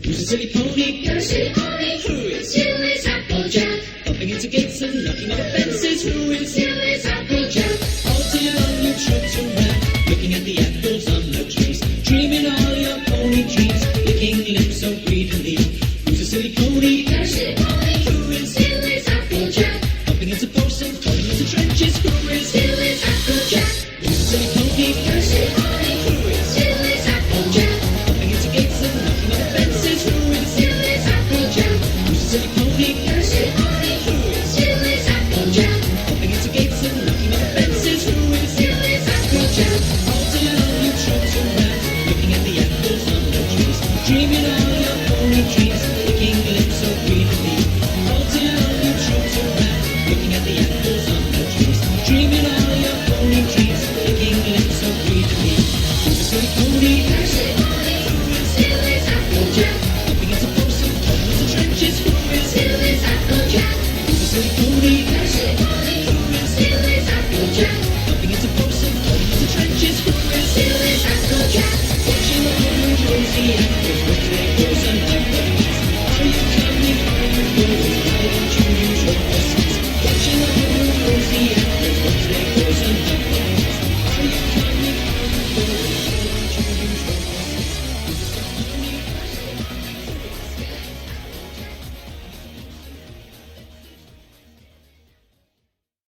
Who's a silly pony? You're a silly pony. Who is? You is Applejack. Bumping into gates and knocking over fences. Who is? You is Applejack. All day long you trot around, looking at the apples on the trees, dreaming all your pony dreams, licking lips so greedily. Who's a silly pony? You're a silly pony. Who is? You is Applejack. Bumping into posts and falling into trenches. Who is? You is Applejack. Who's a silly pony? You're a silly pony. Who is? You is Applejack. Bumping into gates and knocking over fences. Who is? You is Applejack. Who's a silly pony? You're a silly pony. Who is? You is Applejack. Bumping into gates and knocking over fences. Who is? You is Applejack. All day long you trot around, looking at the apples on the trees, dreaming